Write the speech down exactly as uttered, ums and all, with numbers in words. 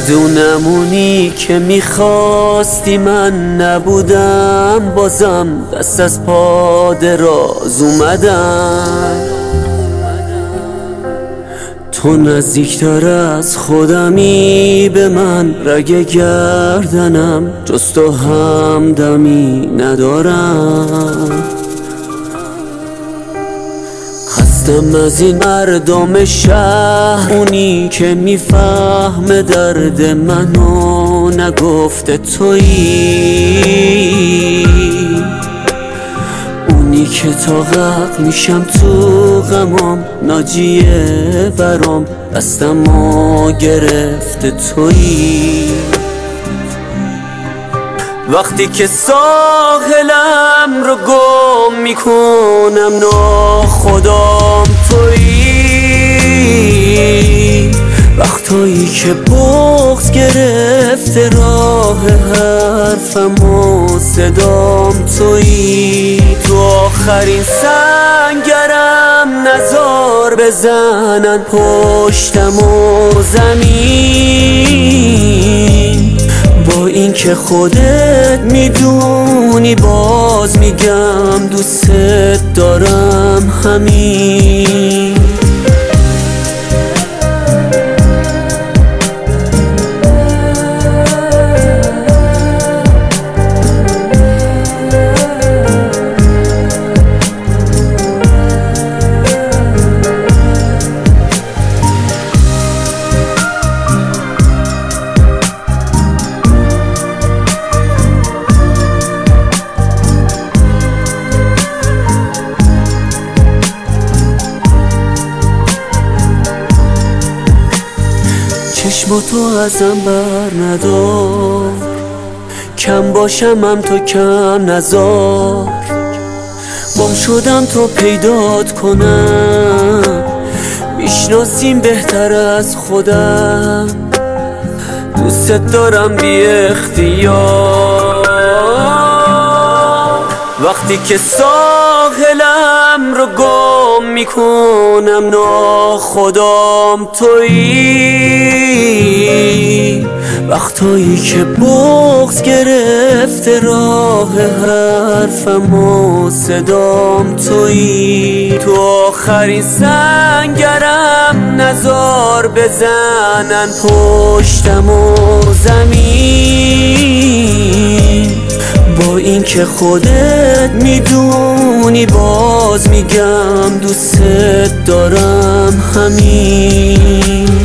میدونمونی که میخواستی من نبودم، بازم دست از پا دراز اومدم. تو نزدیکتر از خودمی به من، رگ گردنم جز تو همدمی ندارم. خستم از این مردم شهر، اونی که میفهمه درد منو نگفته تویی، اونی که طاقت میشم تو غمام، ناجیه برام دستمو گرفته تویی. وقتی که ساحلم رو گم میکنم ناخدام تویی، وقتایی که بغض گرفته راه حرفم و صدام تویی. تو آخرین سنگرم نزار بزنن پشتم و زمین، با این که خودت میدونی باز میگم دوست دارم همین. چشماتو ازم بر ندار، کم باشم هم تو کم نزار. گم شدم تو پیدات کنم، میشناسیم بهتر از خودم. دوست دارم بی اختیار، وقتی که ساحلم رو گم میکنم ناخدام تویی، وقتایی که بغض گرفته راه حرفم و صدام تویی. تو آخرین سنگرم نزار بزنن پشتم و زمین، با این که خودت میدونی باز میگم دوست دارم همین.